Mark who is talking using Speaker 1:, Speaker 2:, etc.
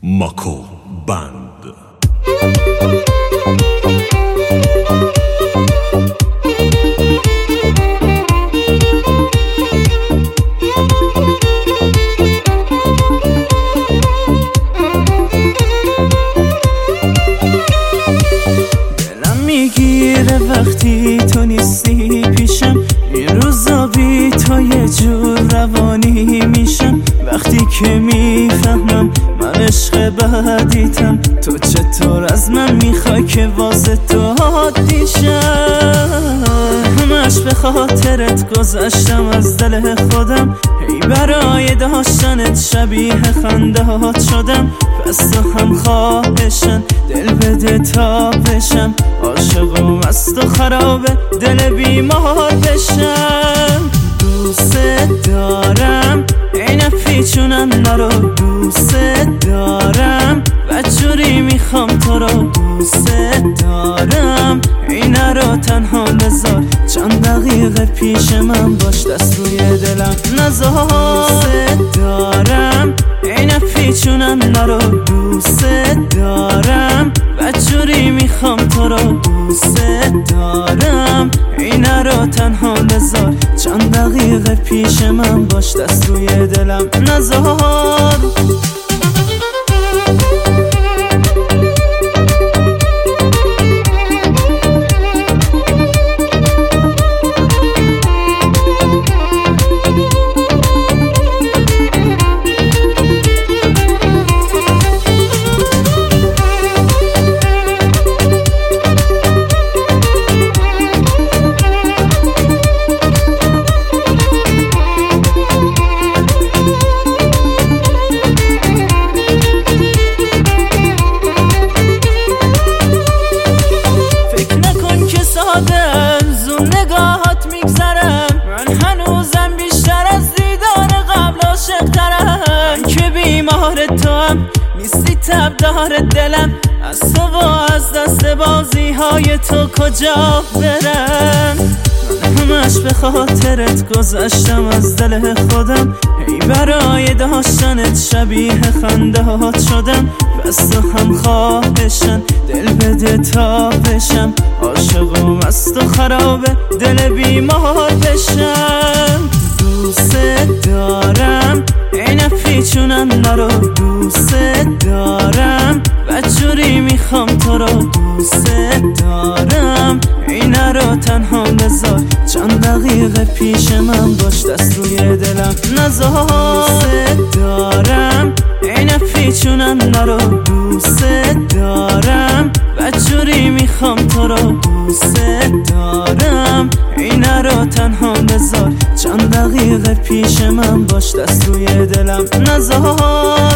Speaker 1: ماکو بند.
Speaker 2: دلم میگیره وقتی تو نیستی پیشم، این روزا بی تو یه جور روانی میشم. وقتی که میفهمم من عشق بعدیتم، تو چطور از من میخوای که واسه تو عادی شم؟ همش به خاطرت گذشتم از دل خودم، هی برای داشتنت شبیه خندهات شدم. پس تو هم خواهشن دل بده تا بشم، عاشقم از تو خرابه دل بیمار بشم. دوست دارم این پیچونم نرو، دوست دارم بدجوری میخوام تو رو. دوست دارم این رو تنها نذار، چند دقیقه پیش من باش، دست روی دلم نذار. دوست دارم این پیچونم نرو، دوست دارم بدجوری میخوام تو رو. دوست دارم این رو تنها نذار، چند دقیقه پیش من باش، دست روی دلم نذار. زون نگاهات میگذرم، من هنوزم بیشتر از دیدار قبل عاشق ترم. من که بیمار تو هم نیستی تب دار دلم، از تو و از دست بازی های تو کجا برم؟ من همش به خاطرت گذشتم از دل خودم، هی برای داشتنت شبیه خندهات شدم. پس تو هم خواهشن دل بده تا بشم، عاشقم از تو خرابه دل بیمار بشم. دوست دارم این پیچونم نرو، دوست دارم بدجوری میخوام تو رو. دوست دارم این رو تنها نذار، چند دقیقه پیش من باش، دست روی دلم نذار. دوست دارم این پیچونم نرو، دوست دارم بدجوری میخوام تو رو. دوست دارم این رو تنها نذار، چند دقیقه پیش من باش، دست روی دلم نذار.